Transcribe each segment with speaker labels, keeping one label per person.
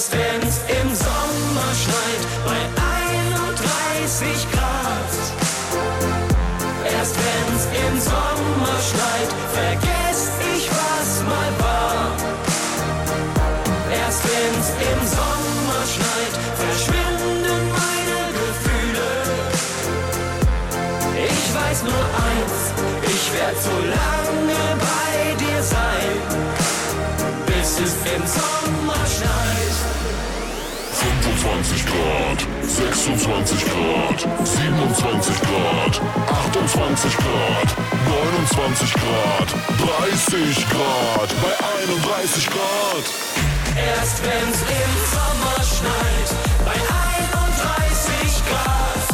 Speaker 1: Erst wenn's im Sommer schneit, bei 31 Grad. Erst wenn's im Sommer schneit, vergess ich, was mal war. Erst wenn's im Sommer schneit, verschwinden meine Gefühle. Ich weiß nur eins, ich werd so lange bei dir sein, bis es im Sommer schneit.
Speaker 2: 25 Grad, 26 Grad, 27 Grad, 28 Grad, 29 Grad, 30 Grad, bei 31 Grad.
Speaker 1: Erst wenn's im Sommer schneit, bei 31 Grad.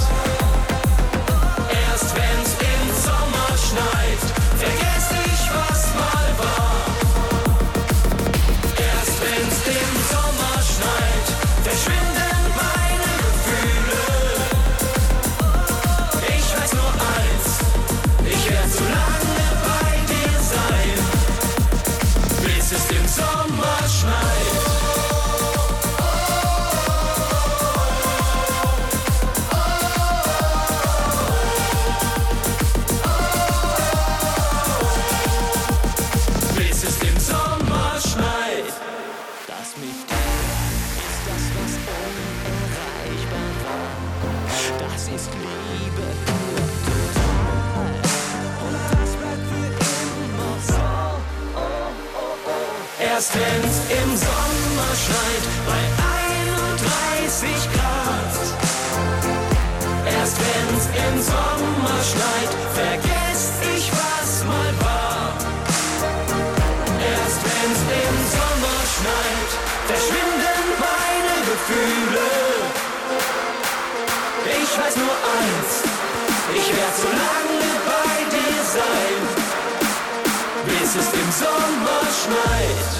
Speaker 1: Erst wenn's im Sommer schneit, vergess ich, was mal war. Erst wenn's im Sommer schneit, verschwinden meine Gefühle. Ich weiß nur eins, ich werd so lange bei dir sein, bis es im Sommer schneit. Bis es im Sommer schneit. Das mit dir ist das, was unerreichbar war. Das ist Liebe pur total. Und das bleibt für immer so. Erst wenn's im Sommer schneit, bei 31 Grad. Erst wenn's im Sommer schneit, vergess ich, was mal war. Erst wenn's im Sommer schneit, verschwinden meine Gefühle. Ich weiß nur eins, ich werd so lange bei dir sein, bis es im Sommer schneit.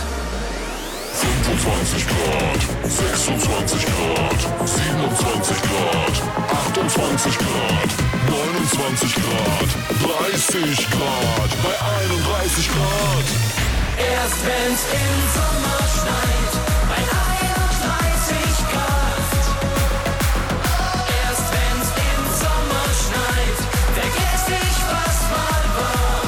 Speaker 2: 25 Grad, 26 Grad, 27 Grad, 28 Grad, 29 Grad, 30 Grad, bei 31 Grad.
Speaker 1: Erst wenn's im Sommer schneit, bei 31 Grad. Erst wenn's im Sommer schneit, vergess ich, was mal war.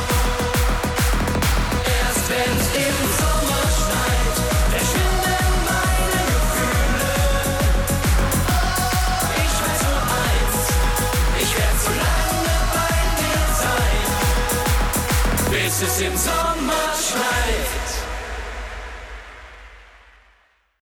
Speaker 1: Erst wenn's im Sommer schneit, verschwinden meine Gefühle. Ich weiß nur eins, ich werd so lange bei dir sein, bis es im Sommer